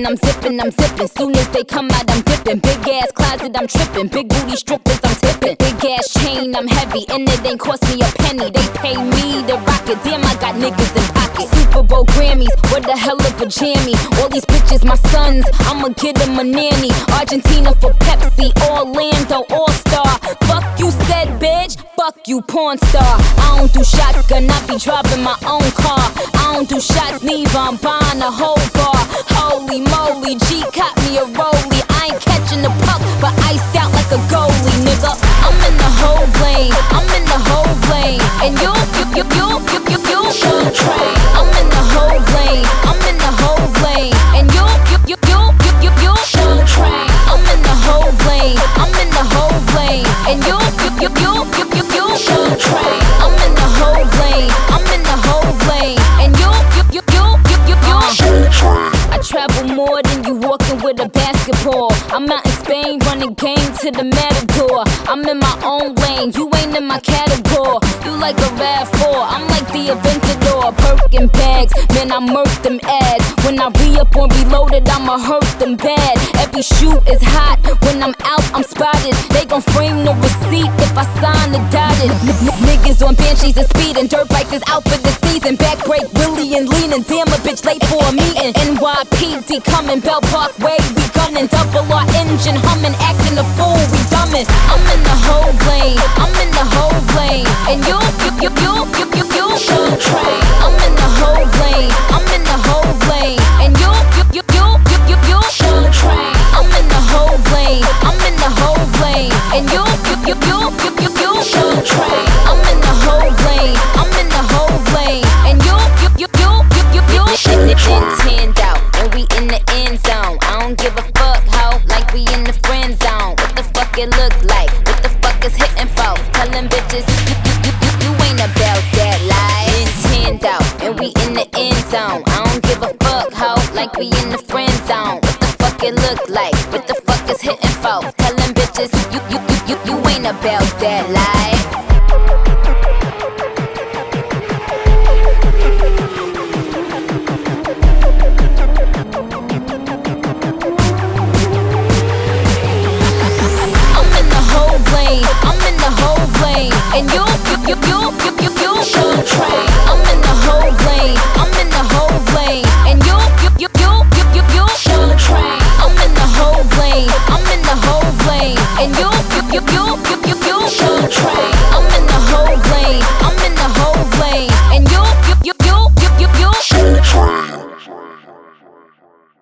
zipping, I'm zipping, I'm zipping. Soon as they come out, I'm dipping. Big ass closet, I'm tripping. Big booty strippers, I'm tipping. Big ass chain, I'm heavy, and it ain't cost me a penny. They pay me to rock it. Damn, I got niggas in pocket. Super Bowl Grammys, what the hell of a jammy. All these bitches, my sons, I'ma get them a nanny. Argentina for Pepsi, Orlando All-Star. Fuck you said, bitch. Fuck you, porn star. I don't do shotgun, I be driving my own car. I don't do shots, neither, I'm buying a whole bar. Holy moly, G caught me a rollie. I ain't catching the puck, but iced out like a goalie, nigga. I'm in the whole lane, I'm in the whole lane. And you should train. I'm in the whole lane, I'm in the whole lane. And you should train. I'm in the whole lane, I'm in the whole lane. And you should train. I'm in the whole lane, I'm in the whole lane. And you should train. I travel more than you walking with a basketball. I'm out in Spain running game to the Matador. I'm in my own lane, you ain't in my category. You like a RAV4, I'm like the Aventador. Birkin bags, man, I murk them ads. When I re-up on Reloaded, I'ma hurt them bad. Every shoe is hot, when I'm out, I'm spotted. They gon' frame no receipt if I sign the dotted. Niggas on Banshees and speeding, dirt bikes is out for the season. Back break, Willie and leaning, damn a bitch late for a meeting. NYPD coming, Bell Parkway, we gunning. Double R engine humming, acting a fool, we dumbing. I'm in the whole lane, I'm in the whole lane. And you should train. I'm in the whole lane, I'm in the whole lane. And you should train. I'm in the whole lane, I'm in the whole lane. And you should train. I'm in the whole lane, I'm in the whole lane. And you hand out, and we in the end zone. I don't give a fuck, ho, like we in the friend zone. What the fuck it look like? What the fuck is hitting for? Tell them bitches, you ain't about that life. Hand out, and we in the end zone. I don't give a fuck, ho, like we in the friend zone. What the fuck it look like? What the fuck is hitting for? Tell them bitches, you ain't about that life. And you should train. I'm in the whole lane, I'm in the whole lane. And you should train. I'm in the whole lane, I'm in the whole lane. And you should train. I'm in the whole lane, I'm in the whole lane. And you should train.